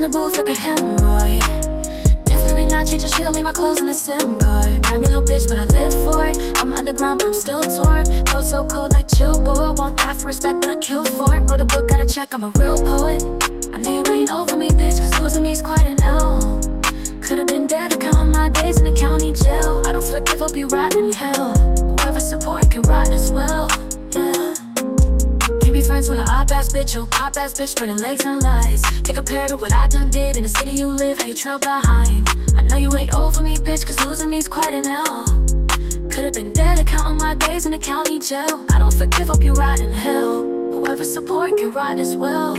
the booth like a hemorrhoid. Definitely not changing shit, I'll leave my clothes in the SIM card. I'm your little bitch, but I live for it. I'm underground, but I'm still torn. Cold so cold like chill, boy. Won't die for respect, but I kill for it. Wrote a book, got a check, I'm a real poet. I know you ain't over me, bitch, cause losing me's quite an L. Could've been dead, counting my days in the county jail. I don't forgive, I'll be rotting in hell. Whoever support can rot as well, yeah. Can't be friends with an op-ass bitch, oh pop-ass bitch, spreading legs and lies. Take a pair to what I done did in the city you live, how you trail behind. I know you ain't over me, bitch, cause losing me's quite an L. Could've been dead, counting my days in the county jail. I don't forgive, hope you rot in hell. Whoever support can rot as well.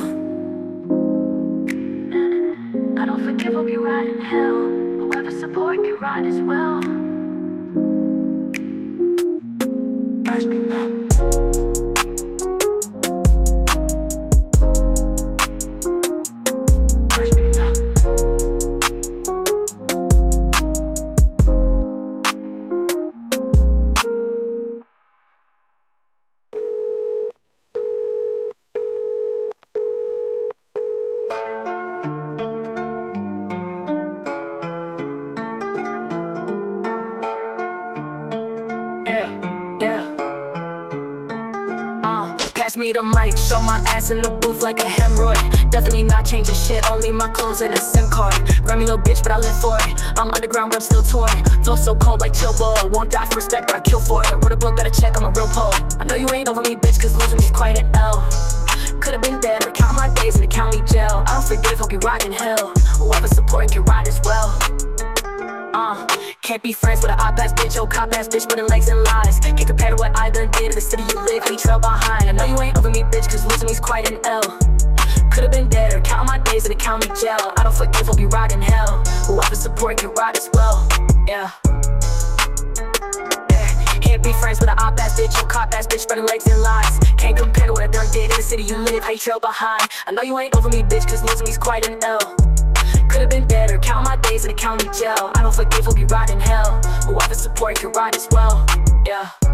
I don't forgive, hope you rot in hell. Whoever support can rot as well. Ask me now. Pass me the mic, show my ass in the booth like a hemorrhoid. Definitely not changing shit, only my clothes and a SIM card. Grimy little bitch, but I live for it. I'm underground, but I'm still touring. Flow so cold like chill boy. Won't die for respect, but I kill for it. Wrote a book, got a check, I'm a real poet. I know you ain't over me, bitch, cause losing me's quite an L. Could've been dead, or count my days in the county jail. I don't forgive, hope you rot in hell. Whoever support can rot as well. Can't be friends with an op-ass bitch, oh cop-ass bitch, putting legs and lies. Can't compare to what I done did in the city you live, how you trail behind. I know you ain't over me, bitch, cause losing me's quite an L. Could've been dead, or counting my days in the county jail. I don't forgive, hope you rot in hell. Whoever support can rot as well, yeah. Can't be friends with an op-ass bitch, oh cop-ass bitch, spreading legs and lies. Can't compare to what I done did in the city you live, how you trail behind. I know you ain't over me, bitch, cause losing me's quite an L. Could've been dead, or count my days in the county jail. I don't forgive, hope you rot in hell. Whoever support can rot as well, yeah.